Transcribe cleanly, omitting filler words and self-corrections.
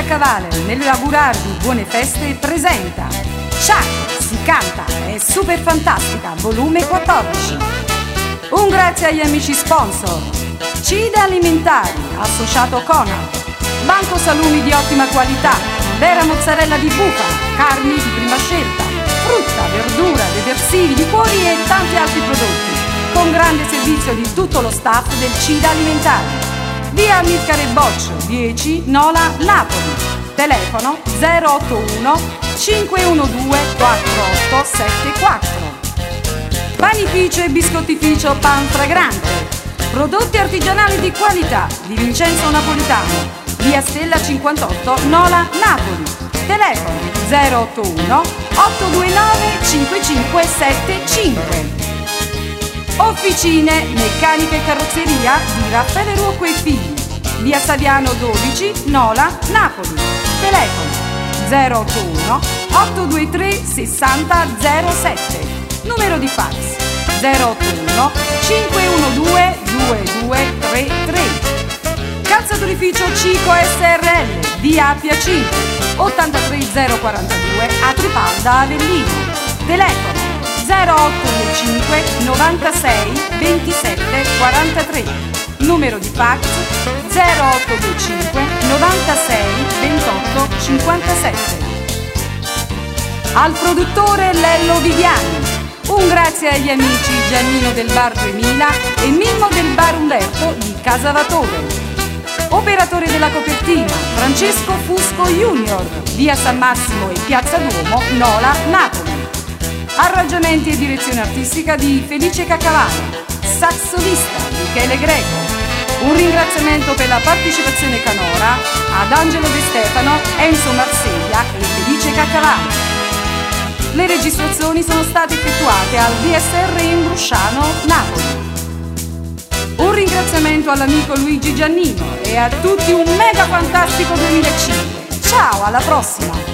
Caccavale, nell'augurarvi buone feste, presenta Chuck si canta, è super fantastica, volume 14. Un grazie agli amici sponsor: Cida Alimentari, associato Conad, Banco Salumi di ottima qualità, vera mozzarella di bufala, carni di prima scelta, frutta, verdura, detersivi, liquori e tanti altri prodotti, con grande servizio di tutto lo staff del Cida Alimentari. Via Amilcare Boccio 10, Nola, Napoli. Telefono 081 512 4874. Panificio e biscottificio Pan Fragrante. Prodotti artigianali di qualità di Vincenzo Napolitano. Via Stella 58, Nola, Napoli. Telefono 081 829 5575. Officine Meccanica e Carrozzeria di Raffaele Ruocco e Figli. Via Saviano 12, Nola, Napoli. Telefono 081 823 6007. Numero di fax 081 512 2233. Calzatorificio Cico SRL, via Appia 5, 83042 a Tripalda Avellino. Telefono 0825 96 27 43. Numero di fax 0825 96 28 57. Al produttore Lello Viviani. Un grazie agli amici Giannino del Bar 2000 e Mimmo del Bar Umberto di Casavatore. Operatore della copertina Francesco Fusco Junior, via San Massimo e Piazza Duomo, Nola, Napoli. Arrangiamenti e direzione artistica di Felice Caccavale. Saxolista Michele Greco. Un ringraziamento per la partecipazione canora ad Angelo De Stefano, Enzo Marseglia e Felice Caccavale. Le registrazioni sono state effettuate al DSR in Brusciano, Napoli. Un ringraziamento all'amico Luigi Giannino e a tutti un mega fantastico 2005. Ciao, alla prossima!